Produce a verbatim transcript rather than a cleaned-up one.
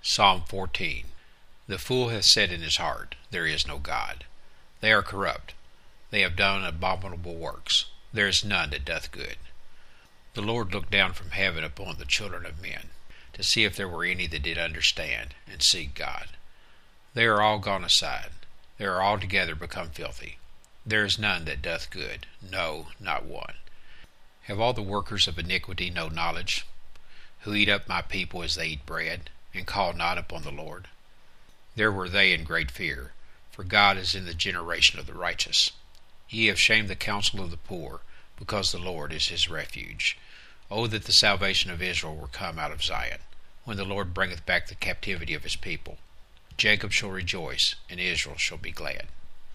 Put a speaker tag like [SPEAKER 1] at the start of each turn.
[SPEAKER 1] Psalm fourteen. The fool hath said in his heart, There is no God. They are corrupt. They have done abominable works. There is none that doth good. The Lord looked down from heaven upon the children of men, to see if there were any that did understand, and seek God. They are all gone aside. They are altogether become filthy. There is none that doth good, no, not one. Have all the workers of iniquity no knowledge, who eat up my people as they eat bread, and call not upon the Lord? There were they in great fear, for God is in the generation of the righteous. Ye have shamed the counsel of the poor, because the Lord is his refuge. O that the salvation of Israel were come out of Zion, when the Lord bringeth back the captivity of his people. Jacob shall rejoice, and Israel shall be glad.